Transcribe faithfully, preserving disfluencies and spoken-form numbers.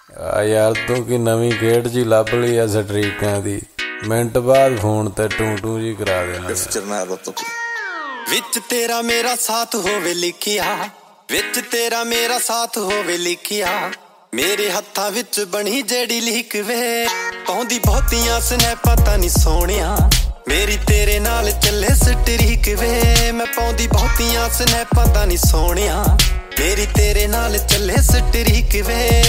ਆ ਯਾਰ ਤੂੰ ਕੀ ਨਵੀਂ ਖੇਡ ਜੀ ਲੱਭ ਲਈ ਆ ਸਟਰੀਕਾਂ ਦੀ, ਮਿੰਟ ਬਾਅਦ ਫੋਨ ਤੇ ਟੂ ਟੂ ਜੀ ਕਰਾ ਦੇਣਾ। ਵਿੱਚ ਤੇਰਾ ਮੇਰਾ ਸਾਥ ਹੋਵੇ ਲਿਖਿਆ, ਵਿੱਚ ਤੇਰਾ ਮੇਰਾ ਸਾਥ ਹੋਵੇ ਲਿਖਿਆ, ਮੇਰੇ ਹੱਥਾਂ ਵਿੱਚ ਬਣੀ ਜਿਹੜੀ ਲੀਕ ਵੇ, ਪਾਉਂਦੀ ਬਹੁਤੀਆਂ ਸਨੈਪਾਂ ਤਾਂ ਨੀ ਸੋਹਣਿਆ, ਮੇਰੀ ਤੇਰੇ ਨਾਲ ਚੱਲੇ ਸਟਰੀਕ ਵੇ, ਮੈਂ ਪਾਉਂਦੀ ਬਹੁਤੀਆਂ ਸਨੈਪਾਂ ਤਾਂ ਨੀ ਸੋਹਣਿਆ, ਮੇਰੀ ਤੇਰੇ ਨਾਲ ਚੱਲੇ ਸਟਰੀਕ ਵੇ।